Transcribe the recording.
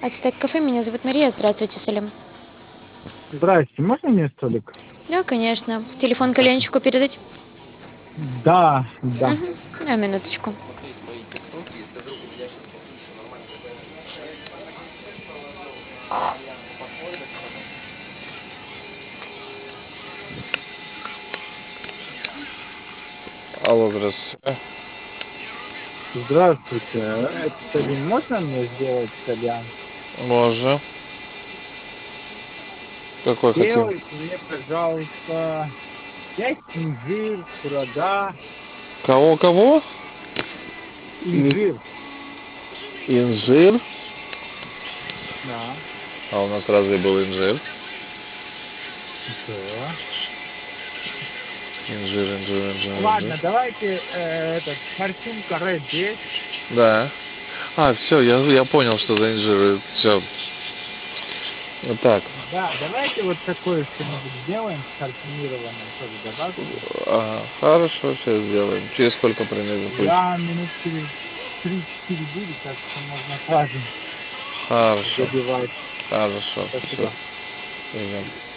Ацтек кафе, меня зовут Мария. Здравствуйте, Салим. Здрасте, можно мне столик? Да, конечно. Телефон Спасибо. коленчику передать? Да, да. Угу. На минуточку. Алло, здравствуйте. Здравствуйте. Это Салим. Можно мне сделать кальян? Можно. Какой хотим? Сделайте мне, пожалуйста, 5 инжир, курага, Кого? И- инжир. Инжир. Да. А у нас разве был инжир? Да. Инжир. Ладно, давайте этот парфюм каре 10. Да. А, все, я понял, что за инжир. Все. Вот так. Да, давайте вот такое что-нибудь сделаем с парфюмированным, тоже добавьте. Ага, хорошо, сейчас сделаем. Через сколько примерно будет? Я минут через 3-4 буду, так что можно сразу Хорошо. забивать. Хорошо. Все. Спасибо. Идем.